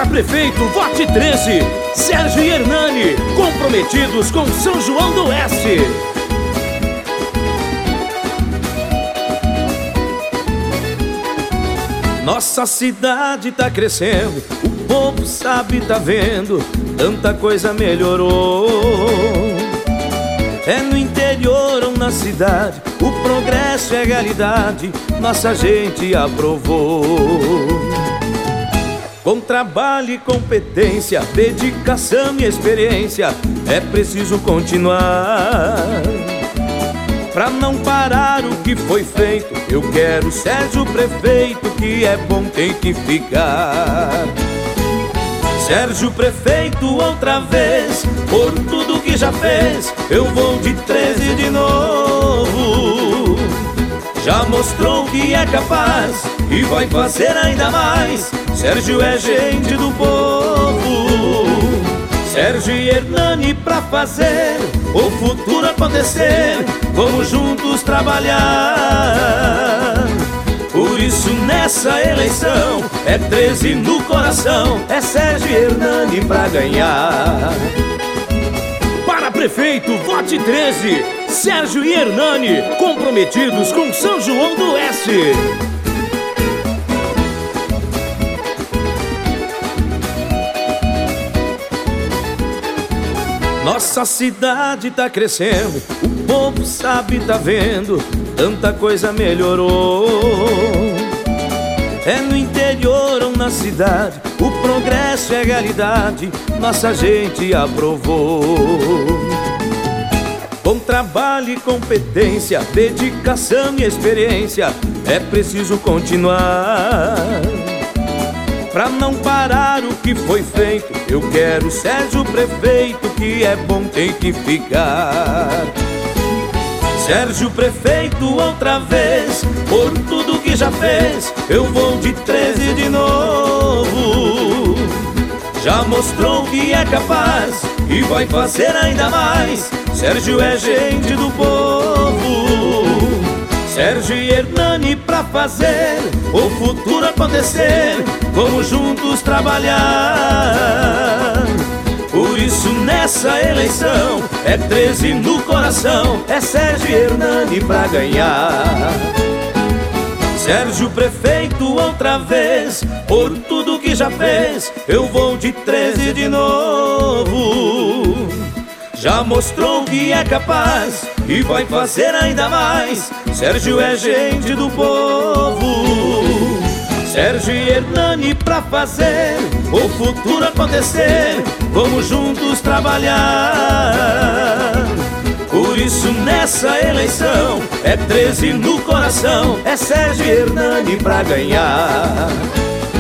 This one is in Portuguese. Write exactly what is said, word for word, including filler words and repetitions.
Para prefeito, vote treze, Sérgio e Hernani, comprometidos com São João do Oeste. Nossa cidade tá crescendo, o povo sabe, tá vendo, tanta coisa melhorou. É no interior ou na cidade, o progresso é realidade, nossa gente aprovou. Com trabalho e competência, dedicação e experiência, é preciso continuar. Pra não parar o que foi feito, eu quero Sérgio prefeito, que é bom tem que ficar. Sérgio prefeito outra vez, por tudo que já fez, eu vou de treze de novo. Já mostrou que é capaz e vai fazer ainda mais. Sérgio é gente do povo. Sérgio e Hernani pra fazer o futuro acontecer, vamos juntos trabalhar. Por isso nessa eleição é treze no coração, é Sérgio e Hernani pra ganhar. Para prefeito, vote treze, Sérgio e Hernani, comprometidos com São João do Oeste. Nossa cidade tá crescendo, o povo sabe, tá vendo, tanta coisa melhorou. É no interior ou na cidade, o progresso é realidade, nossa gente aprovou. Com trabalho e competência, dedicação e experiência, é preciso continuar. Pra não parar o que foi feito, eu quero Sérgio prefeito, que é bom tem que ficar. Sérgio prefeito outra vez, por tudo que já fez, eu vou de treze de novo. Já mostrou que é capaz e vai fazer ainda mais. Sérgio é gente do povo. Sérgio e Hernani pra fazer o futuro acontecer, vamos juntos trabalhar. Por isso nessa eleição é treze no coração, é Sérgio e Hernani pra ganhar. Sérgio prefeito outra vez, por tudo que já fez, eu vou de treze de novo. Já mostrou que é capaz e vai fazer ainda mais. Sérgio é gente do povo. Sérgio e Hernani pra fazer o futuro acontecer, vamos juntos trabalhar. Por isso nessa eleição é treze no coração, é Sérgio e Hernani pra ganhar.